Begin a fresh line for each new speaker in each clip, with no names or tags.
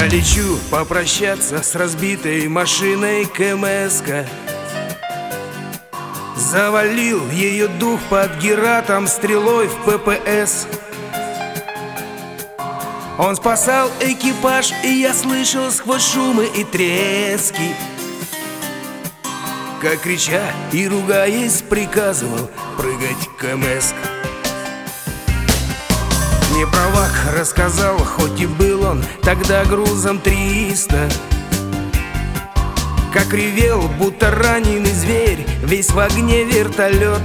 лечу попрощаться с разбитой машиной КМС-ка. Завалил ее дух под Гератом стрелой в ППС. Он спасал экипаж, и я слышал сквозь шумы и трески, как, крича и ругаясь, приказывал прыгать КМС. Мне про ВАК рассказал, хоть и был он тогда грузом 300, как ревел, будто раненый зверь, весь в огне вертолет.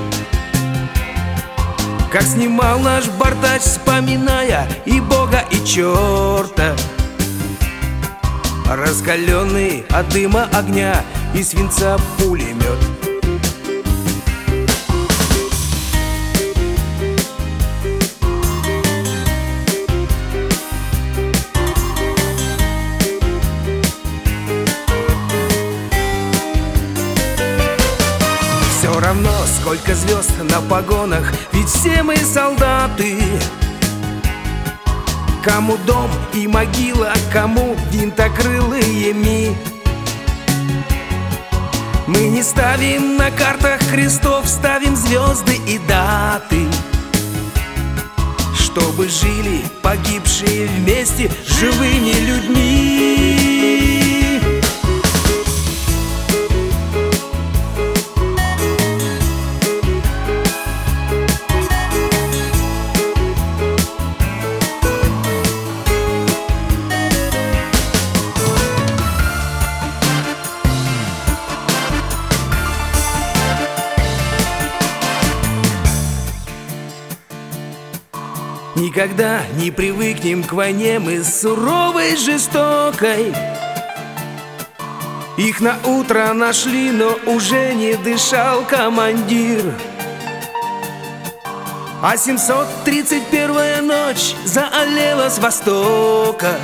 Как снимал наш бортач, вспоминая и Бога, и черта, раскаленный от дыма огня и свинца пулемет. Все равно, сколько звезд на погонах, ведь все мы солдаты. Кому дом и могила, кому винтокрылые ми. Мы не ставим на картах крестов, ставим звезды и даты, чтобы жили погибшие вместе с живыми людьми. Никогда не привыкнем к войне мы суровой, жестокой. Их на утро нашли, но уже не дышал командир. А 731-я ночь заалела с востока.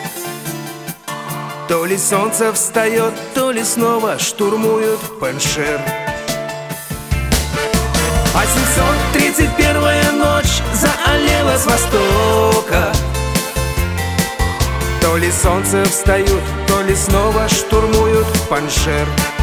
То ли солнце встает, то ли снова штурмуют Паншер. А 731-я ночь заалела с востока. То ли солнце встают, то ли снова штурмуют Паншер.